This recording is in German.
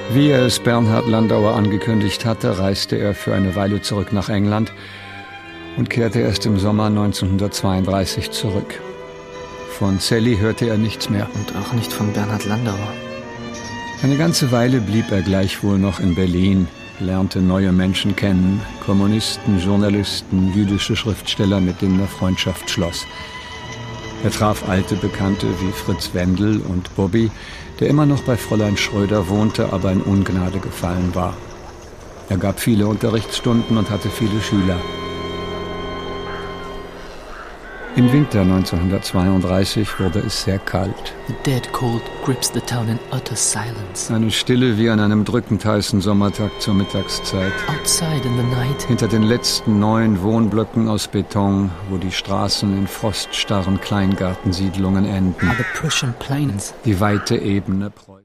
Wie er es Bernhard Landauer angekündigt hatte, reiste er für eine Weile zurück nach England und kehrte erst im Sommer 1932 zurück. Von Sally hörte er nichts mehr. Und auch nicht von Bernhard Landauer. Eine ganze Weile blieb er gleichwohl noch in Berlin, lernte neue Menschen kennen, Kommunisten, Journalisten, jüdische Schriftsteller, mit denen er Freundschaft schloss. Er traf alte Bekannte wie Fritz Wendel und Bobby, der immer noch bei Fräulein Schröder wohnte, aber in Ungnade gefallen war. Er gab viele Unterrichtsstunden und hatte viele Schüler. Im Winter 1932 wurde es sehr kalt. The dead cold grips the town in utter silence. Eine Stille wie an einem drückend heißen Sommertag zur Mittagszeit. Outside in the night. Hinter den letzten 9 Wohnblöcken aus Beton, wo die Straßen in froststarren Kleingartensiedlungen enden. Are the Prussian plains. Die weite Ebene Preußen.